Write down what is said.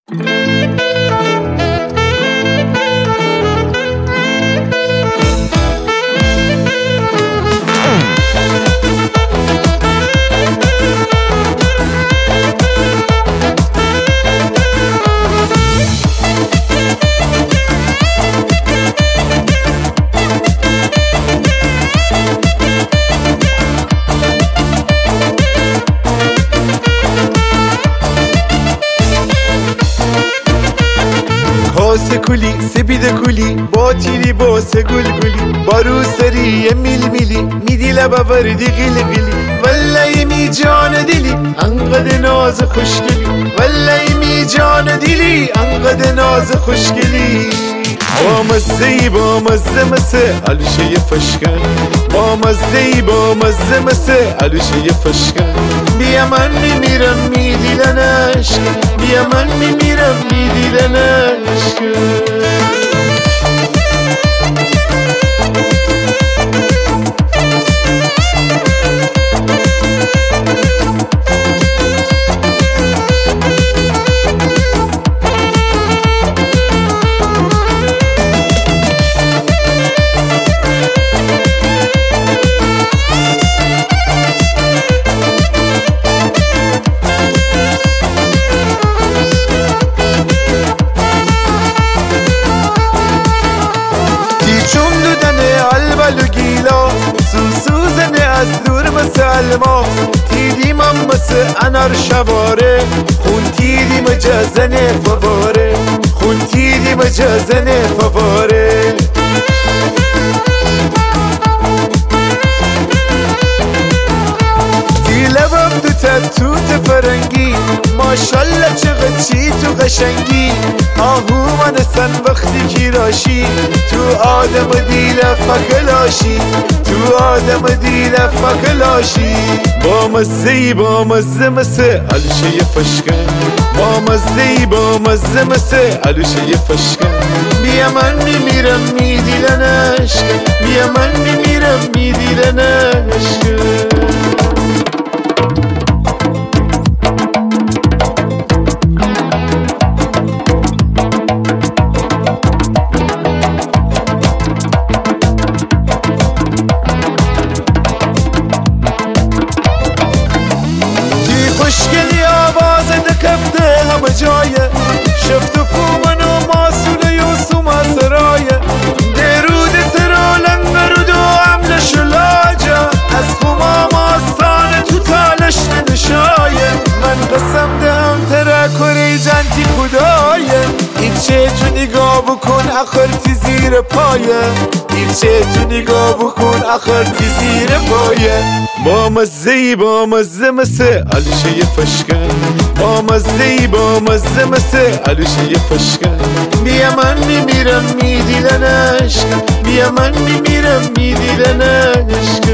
باسه کولی سپید کولی با تیری باسه گل گلی بارو سری میل میلی میدی لبا وردی غیل غیلی والله می جان دلی انقدر ناز خوشگلی والله می جان دلی انقدر ناز خوشگلی با مزهی با مزه مسه علوشه فشکن با مزهی با مزه مسه علوشه فشکن بیا من میمیرم میدیلنش بیا من میمیرم میدیلنش البلو گیلا سوزنه از دور مثل الماس تیدیم هم مثل انار شواره خون تیدیم جزنه فواره خون تیدیم جزنه فواره لبم دو تتوت فرنگی ماشالله چقدر چی تو قشنگی آهو منستن وقتی کی راشی تو آدم دیل فکلاشی تو آدم دیل فکلاشی با مزهی با مزه مسه علوشه فشکن با مزهی با مزه مسه علوشه فشکن بیا من میمیرم میدیلنش بیا من میمیرم میدیلنش خوشگلی آواز دکفته همه جایه شفت فومن و ماسول یوسو مسرایه درود سرا لنگرود و عمل شلاجه از فوما ماستان تو تالش ندشایه من قسم دهم ترکوری جنتی خدایه این چه تو نگاه بکن اخرتی زیر پایه این چه تو نگاه بکن اخرتی زیر پایه با مزهی با مزه مسه علوشه فشکن با مزهی با مزه مسه علوشه فشکن بیا من میمیرم میدیلنش بیا من میمیرم میدیلنش